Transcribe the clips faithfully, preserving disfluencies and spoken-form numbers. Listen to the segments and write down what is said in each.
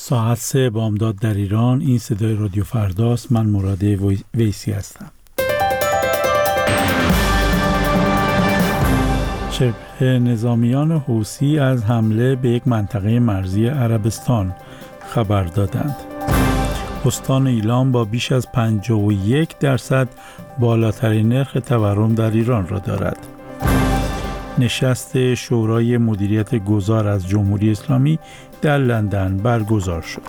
ساعت سه بامداد در ایران. این صدای رادیو فرداست. من مراد ویسی هستم. شبه نظامیان حوثی از حمله به یک منطقه مرزی عربستان خبر دادند. استان ایلام با بیش از پنجاه و یک درصد بالاترین نرخ تورم در ایران را دارد. نشست شورای مدیریت گذار از جمهوری اسلامی در لندن برگزار شد.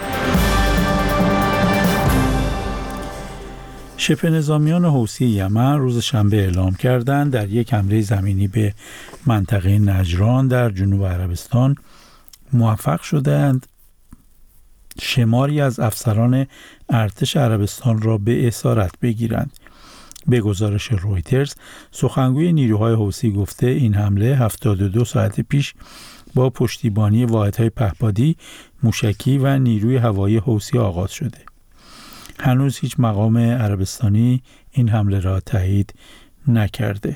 شبه نظامیان حوثی یمن روز شنبه اعلام کردند در یک حمله زمینی به منطقه نجران در جنوب عربستان موفق شدند شماری از افسران ارتش عربستان را به اسارت بگیرند. به گزارش رویترز، سخنگوی نیروهای حوثی گفته این حمله هفتاد و دو ساعت پیش با پشتیبانی واحدهای پهپادی، موشکی و نیروی هوایی حوثی آغاز شده. هنوز هیچ مقام عربستانی این حمله را تایید نکرده.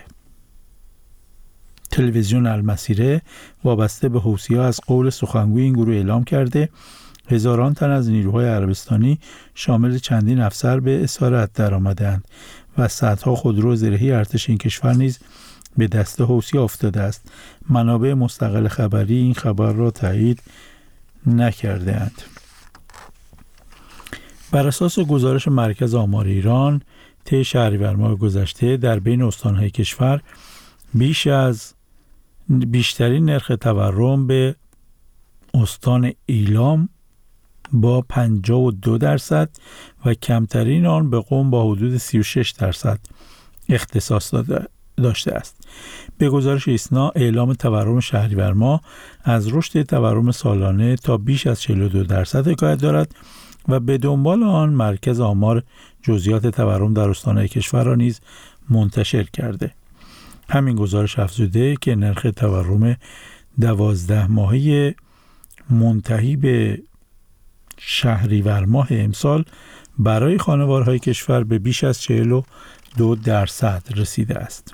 تلویزیون المسیره وابسته به حوثی‌ها از قول سخنگوی این گروه اعلام کرده هزاران تن از نیروهای عربستانی شامل چندین افسر به اسارت درآمدند و صدها خودرو زرهی ارتش این کشور نیز به دست حوثی افتاده است. منابع مستقل خبری این خبر را تایید نکرده‌اند. بر اساس گزارش مرکز آمار ایران، طی شهریور ماه گذشته در بین استان‌های کشور بیش از بیشترین نرخ تورم به استان ایلام با پنجاه و دو درصد و کمترین آن به قم با حدود سی و شش درصد اختصاص داده داشته است. به گزارش ایسنا، اعلام تورم شهریور ماه از رشد تورم سالانه تا بیش از چهل و دو درصد حکایت دارد و به دنبال آن مرکز آمار جزئیات تورم در استان‌های کشور را نیز منتشر کرده. همین گزارش افزوده که نرخ تورم دوازده ماهه منتهی به شهریور ماه امسال برای خانوارهای کشور به بیش از چهل و دو درصد رسیده است.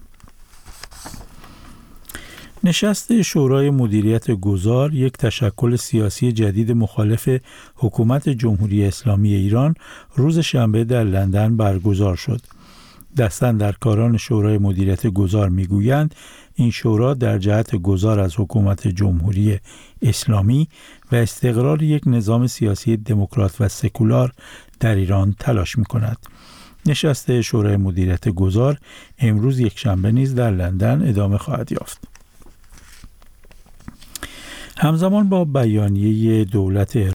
نشست شورای مدیریت گذار، یک تشکل سیاسی جدید مخالف حکومت جمهوری اسلامی ایران، روز شنبه در لندن برگزار شد. دستاندرکاران شورای مدیریت گذار میگویند این شورا در جهت گذار از حکومت جمهوری اسلامی و استقرار یک نظام سیاسی دموکرات و سکولار در ایران تلاش می‌کند. نشست شورای مدیریت گذار امروز یک شنبه نیز در لندن ادامه خواهد یافت. همزمان با بیانیه دولت